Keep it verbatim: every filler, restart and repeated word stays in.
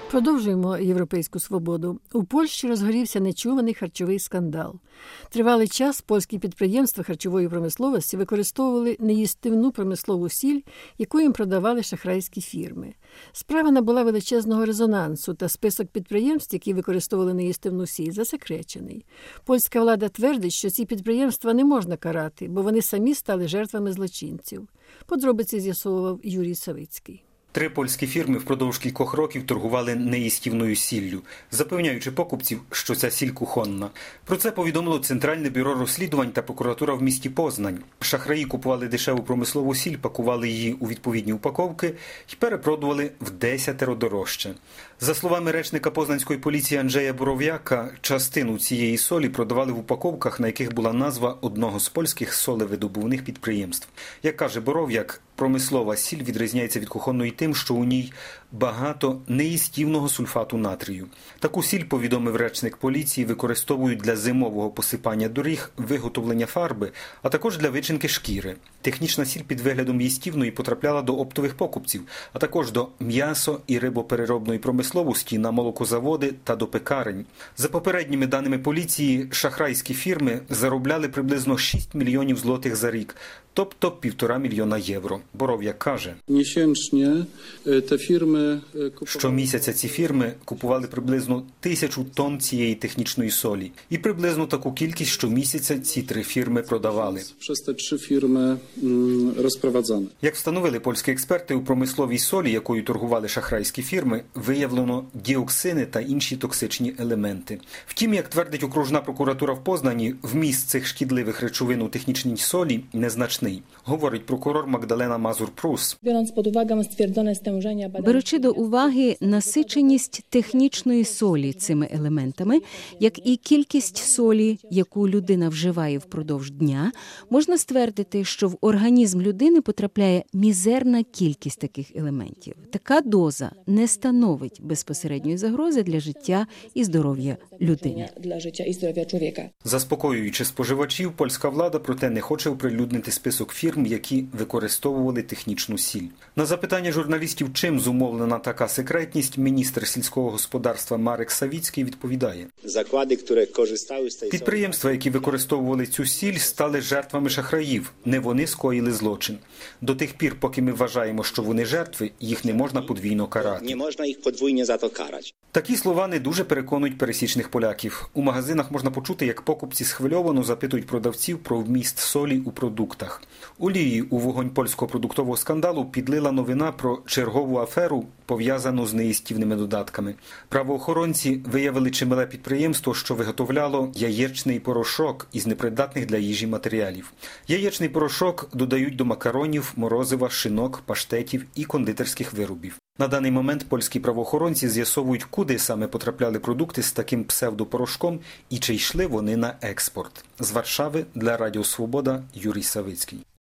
Продовжуємо європейську свободу. У Польщі розгорівся нечуваний харчовий скандал. Тривалий час польські підприємства харчової промисловості використовували неїстивну промислову сіль, яку їм продавали шахрайські фірми. Справа набула величезного резонансу, та список підприємств, які використовували неїстивну сіль, засекречений. Польська влада твердить, що ці підприємства не можна карати, бо вони самі стали жертвами злочинців. Подробиці з'ясовував Юрій Савицький. Три польські фірми впродовж кількох років торгували неїстівною сіллю, запевняючи покупців, що ця сіль кухонна. Про це повідомило Центральне бюро розслідувань та прокуратура в місті Познань. Шахраї купували дешеву промислову сіль, пакували її у відповідні упаковки і перепродували в десятеро дорожче. За словами речника Познанської поліції Анджея Боров'яка, частину цієї солі продавали в упаковках, на яких була назва одного з польських солевидобувних підприємств. Як каже Боров'як, промислова сіль відрізняється від кухонної тим, що у ній багато неїстівного сульфату натрію. Таку сіль, повідомив речник поліції, використовують для зимового посипання доріг, виготовлення фарби, а також для вичинки шкіри. Технічна сіль під виглядом їстівної потрапляла до оптових покупців, а також до м'ясо- і рибопереробної промисловості, на молокозаводи та до пекарень. За попередніми даними поліції, шахрайські фірми заробляли приблизно шість мільйонів злотих за рік, тобто півтора мільйона євро. Боров'як каже, щомісяця ці фірми купували приблизно тисячу тонн цієї технічної солі. І приблизно таку кількість щомісяця ці три фірми продавали. Як встановили польські експерти, у промисловій солі, якою торгували шахрайські фірми, виявлено діоксини та інші токсичні елементи. Втім, як твердить окружна прокуратура в Познані, вміст цих шкідливих речовин у технічній солі незначний, говорить прокурор Магдалена Мазур-Прус. Беручи до уваги насиченість технічної солі цими елементами, як і кількість солі, яку людина вживає впродовж дня, можна ствердити, що в організм людини потрапляє мізерна кількість таких елементів. Така доза не становить безпосередньої загрози для життя і здоров'я людини. Заспокоюючи споживачів, польська влада, проте, не хоче оприлюднити список фірм, які використовували технічну сіль. На запитання журналістів, чим зумовлена така секретність, міністр сільського господарства Марек Савіцький відповідає. Підприємства, які використовували цю сіль, стали жертвами шахраїв. Не вони скоїли злочин. До тих пір, поки ми вважаємо, що вони жертви, їх не можна подвійно карати. Не можна їх подвійно за то карати. Такі слова не дуже переконують пересічних поляків. У магазинах можна почути, як покупці схвильовано запитують продавців про вміст солі у продуктах. Олії у вогонь польського продуктового скандалу підлила новина про чергову аферу, пов'язану з неїстівними додатками. Правоохоронці виявили чимале підприємство, що виготовляло яєчний порошок із непридатних для їжі матеріалів. Яєчний порошок додають до макаронів, морозива, шинок, паштетів і кондитерських виробів. На даний момент польські правоохоронці з'ясовують, куди саме потрапляли продукти з таким псевдопорошком і чи йшли вони на експорт. З Варшави для Радіо Свобода Юрій Савицький.